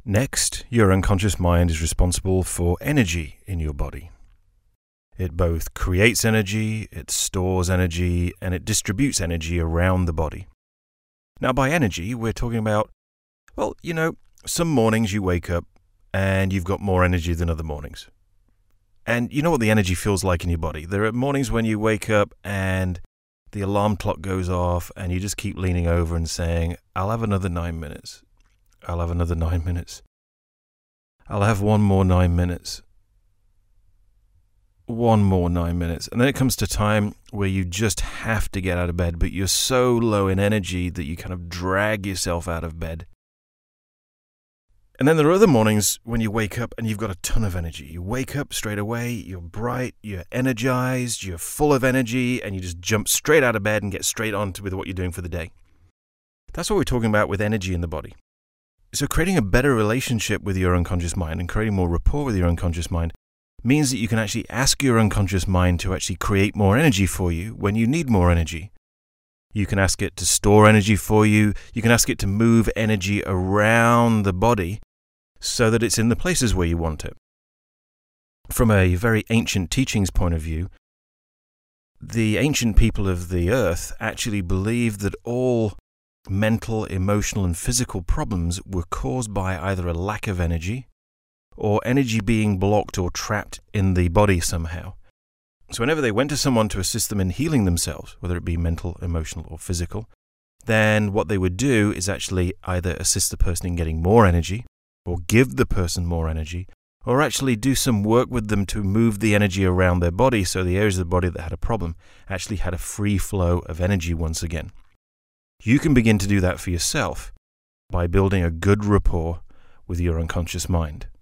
Next, your unconscious mind is responsible for energy in your body. It both creates energy, it stores energy, and it distributes energy around the body. Now, by energy, we're talking about, some mornings you wake up and you've got more energy than other mornings. And you know what the energy feels like in your body. There are mornings when you wake up and the alarm clock goes off and you just keep leaning over and saying, I'll have another 9 minutes. I'll have another 9 minutes. I'll have one more 9 minutes. One more 9 minutes. And then it comes to time where you just have to get out of bed, but you're so low in energy that you kind of drag yourself out of bed. And then there are other mornings when you wake up and you've got a ton of energy. You wake up straight away, you're bright, you're energized, you're full of energy, and you just jump straight out of bed and get straight on with what you're doing for the day. That's what we're talking about with energy in the body. So creating a better relationship with your unconscious mind and creating more rapport with your unconscious mind means that you can actually ask your unconscious mind to actually create more energy for you when you need more energy. You can ask it to store energy for you. You can ask it to move energy around the body so that it's in the places where you want it. From a very ancient teachings point of view, the ancient people of the earth actually believed that all mental, emotional, and physical problems were caused by either a lack of energy or energy being blocked or trapped in the body somehow. So whenever they went to someone to assist them in healing themselves, whether it be mental, emotional, or physical, then what they would do is actually either assist the person in getting more energy, or give the person more energy, or actually do some work with them to move the energy around their body so the areas of the body that had a problem actually had a free flow of energy once again. You can begin to do that for yourself by building a good rapport with your unconscious mind.